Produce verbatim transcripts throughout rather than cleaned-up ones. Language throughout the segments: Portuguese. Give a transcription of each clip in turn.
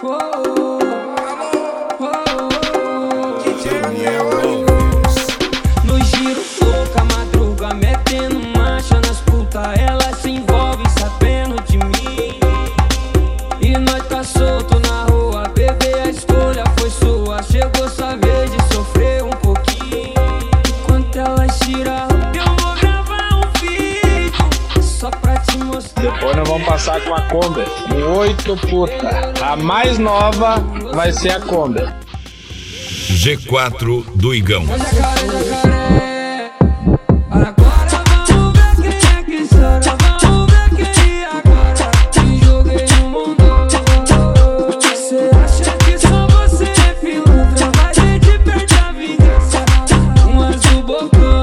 No giro, louca, madruga, metendo marcha nas puta. Ela se envolve sabendo de mim. E nós tá solto na rua, bebê, a escolha foi sua. Chegou sua vez de sofrer um pouquinho. Enquanto ela tira, eu vou gravar um vídeo só pra te mostrar. Depois nós vamos passar com a Kombi, com oito puta. A mais nova vai ser a Kombi. G quatro do Igão. Jacaré, jacaré. Agora vamos ver quem é que chora. Vamos ver quem agora te joguei no mundo. Você acha que só você é pilantra? Vai ter de perder a vingança. Um azul bocão.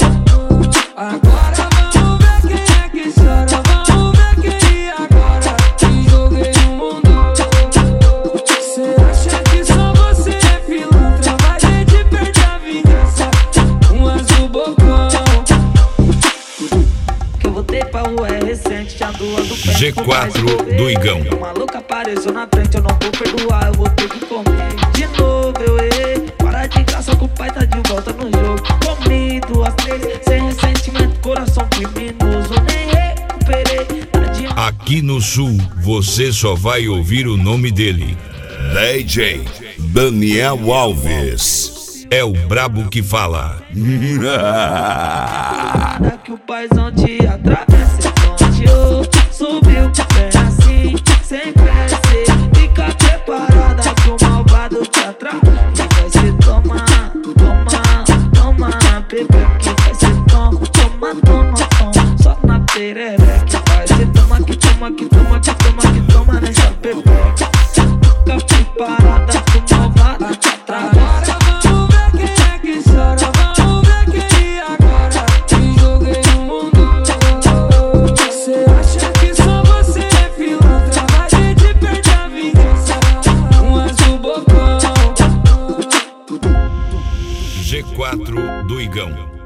Agora vamos ver quem é que chora. Vamos ver quem agora te joguei no mundo. Você acha que só você é pilantra? Vai ter de perder a vingança. Um azul bocão. Que eu voltei pra rua é recente, já doando do pé. G quatro do Igão. Uma louca apareceu na frente, eu não vou perdoar, eu vou ter que comer. De novo eu errei, para de graça que o pai tá de volta no jogo. Comi duas, três, sem ressentimento, coração criminoso, nem recuperei. Aqui no Sul, você só vai ouvir o nome dele. D J Daniel Alves. É o brabo que fala. Para que o paizão te atravesse, onde eu subiu bem assim, sem pressa. Fica preparada que o malvado te atrai. E vai se tomar, tomar, tomar, bebê, que vai se tomar, toma, toma, toma. Só na perereca que vai se tomar, que toma, que toma, que toma, que toma nessa bebê. Fica preparada que o malvado te atrai. G quatro do Igão.